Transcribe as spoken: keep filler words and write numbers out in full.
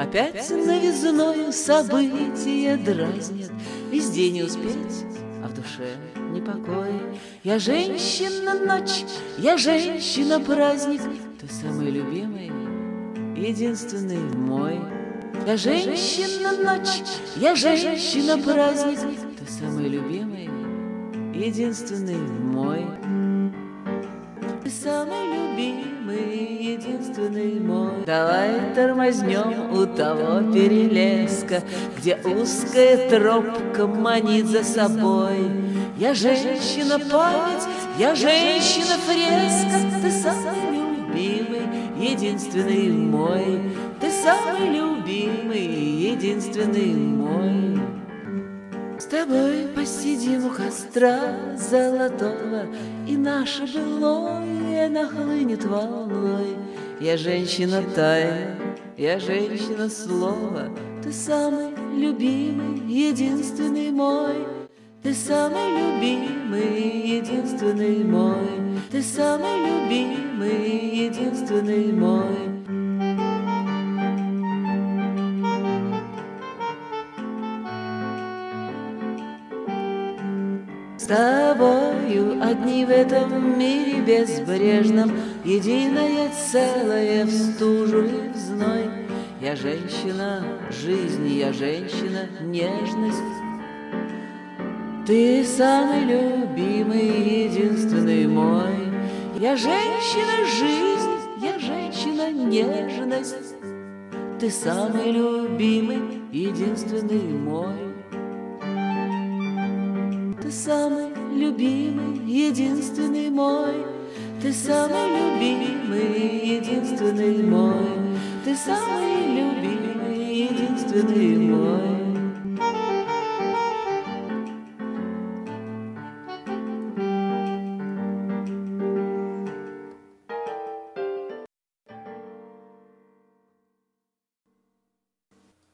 Опять новизною события дразнят, везде не успеть, а в душе непокой. Я женщина ночь, я женщина праздник, ты самый любимый, единственный мой. Я женщина ночь, я женщина праздник, ты самый любимый, единственный мой. Ты самый любимый, единственный мой. Давай тормознем у того перелеска, где узкая тропка манит за собой. Я женщина память, я женщина фреска, ты самый любимый, единственный мой. Ты самый любимый, единственный мой. С тобой посидим у костра золотого, и наше былое нахлынет волной. Я женщина тайна, я женщина слова, ты самый любимый, единственный мой. Ты самый любимый, единственный мой. Ты самый любимый, единственный мой. С тобою одни в этом мире безбрежном, единое целое в стужу и в зной. Я женщина жизни, я женщина нежность. Ты самый любимый, единственный мой. Я женщина жизнь, я женщина нежность. Ты самый любимый, единственный мой. Ты самый любимый, единственный мой. Ты самый любимый, единственный мой. Ты самый любимый, единственный мой.